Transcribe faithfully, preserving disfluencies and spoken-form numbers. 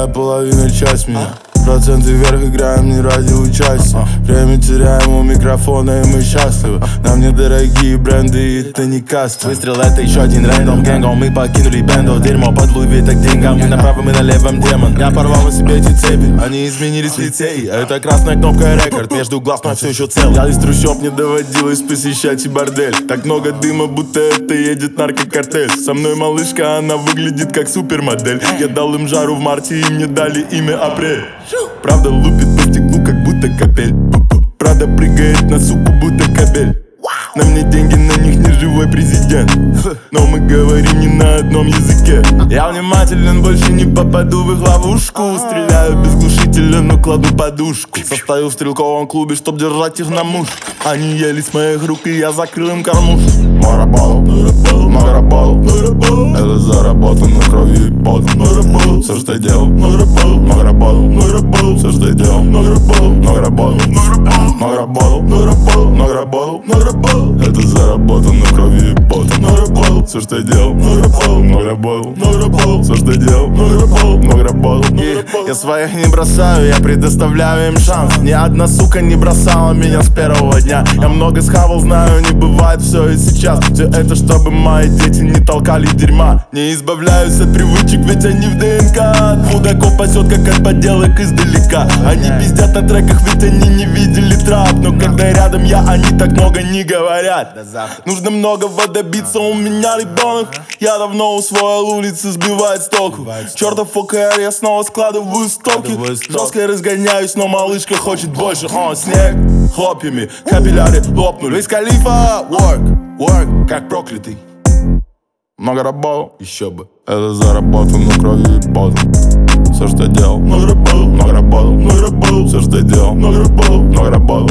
Вторая половина часть меня. Проценты вверх, играем не ради участия. Время теряем у микрофона, и мы счастливы. Нам недорогие бренды, и это не каста. Выстрел — это еще один рэндом. Гэнгом мы покинули бенду. Дерьмо под Луи так деньгам. Мы на правом и на левом демон. Я порвал на себе эти цепи. Они изменились в лицей. А это красная кнопка рекорд. Между глаз, но все еще цел. Я из трущоб не доводилось посещать и бордель. Так много дыма, будто это едет наркокартель. Со мной малышка, она выглядит как супермодель. Я дал им жару в марте, и мне дали имя Апрель. Правда лупит по стеклу, как будто капель. Правда прыгает на суку, будто кабель. На мне деньги, на них не живой президент. Но мы говорим не на одном языке. Я внимателен, больше не попаду в их ловушку. Стреляю без глушителя, но кладу подушку. Состою в стрелковом клубе, чтоб держать их на муж. Они ели с моих рук, и я закрыл им кормушку. Мой работал, много работал. Это заработано кровью и потом. Все, что я делал, много работал. Все, что я делал, много работал. Много работал, много работал. Много работал, много работал. Это заработано кровью и потом. Много работал. Все, что я делал, много работал. Много работал, много работал. Все, что я делал, много работал. Много работал. Я своих не бросаю, я предоставляю им шанс. Ни одна сука не бросала меня с первого дня. Я много схавал, знаю, не бывает все и сейчас. Все это, чтобы мои дети не толкали дерьма. Не избавляюсь от привычек, ведь они в ДНК. От мудаков пасет, как от поделок издалека. Они пиздят на треках, ведь они не видели трап. Но когда рядом я, они так много не говорят. Нужно многого добиться, у меня ребенок. Я давно усвоил улицы, сбивает с толку. Чертов ОКР, я снова складываю стоки. Жестко разгоняюсь, но малышка хочет больше. О, снег хлопьями, капилляри лопнули. Из Калифа, work, work, как проклятый. Много работал, еще бы. Это заработано кровью и потом. Все, что я делал, много работал, много работал, много работал. Все, что я делал, много работал, много работал.